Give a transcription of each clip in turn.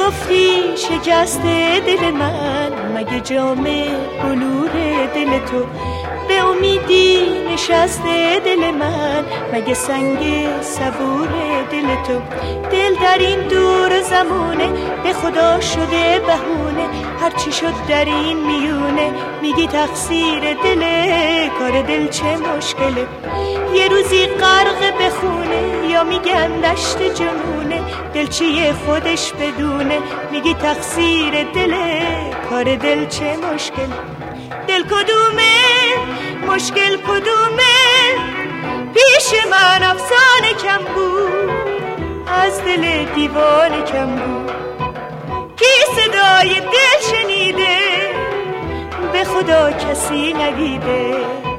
گفتی شکسته دل من، مگه جام بلور دل تو به امیدی نشسته دل من، مگه سنگ صبور دل تو. دل در این دور زمونه به خدا شده بهونه، هرچی شد در این میونه میگی تقصیر دله. کار دل چه مشکله، یه روزی غرق بخونه یا میگن دشت جنونه، دل چیه خودش بدونه میگی تقصیر دله. کار دل چه مشکله، دل کدومه مشکل کدومه، پیش من افسانه کم بود از دل دیوانه کم بود. کی صدای دل شنیده به خدا کسی ندیده.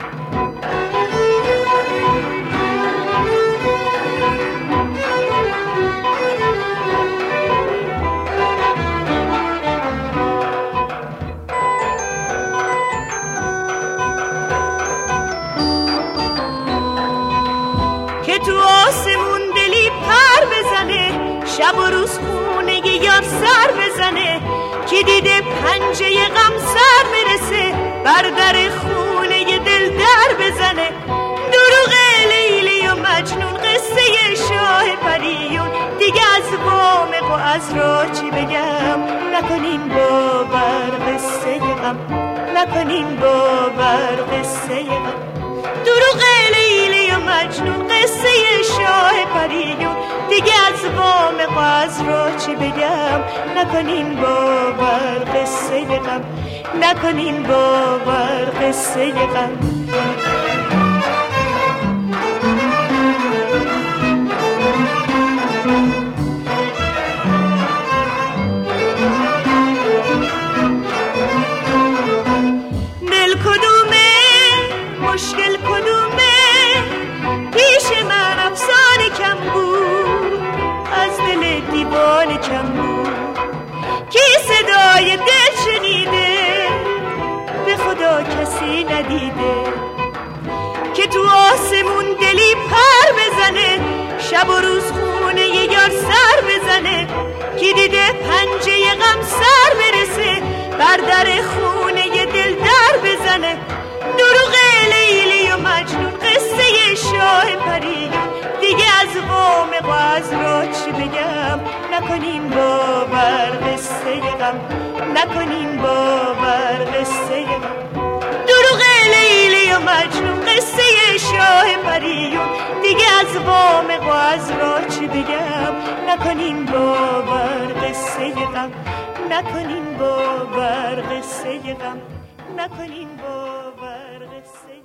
که تو آسمون دلی پر بزنه، شب و روز خونه یار سر بزنه، که دیده پنجه غم سر برسه، بر در خونه دل در بزنه. دروغ لیلی و مجنون، قصه شاه پریون، دیگه از وامق و از را چی بگم. نکنین باور قصه غم، نکنین باور قصه غم. دروغ لیلی و مجنون، قصه شاه پریون، دیگه از وامق و از را چی بگم. نکنین باور قصه غم، نکنین باور قصه غم. دل کدومه مشکل کدومه، پیش من افسانه کم بود از دل دیوانه کم بود. کی صدای دل شنیده به خدا کسی ندیده. که تو آسمون دلی پر بزنه، شب و روز خونه یار سر بزنه، کی دیده پنجه غم سر برسه، بر در خونه دل در بزنه. دروغ لیلی و مجنون، قصه شاه پریون، دیگه از وامق و از را چی بگم. نکنین باور قصه غم، نکنین باور قصه غم. دروغ لیلی و مجنون، قصه شاه پریون، دیگه از وامق و از را چی بگم. نکنین باور قصه غم، نکنین باور قصه غم، نکنین باور قصه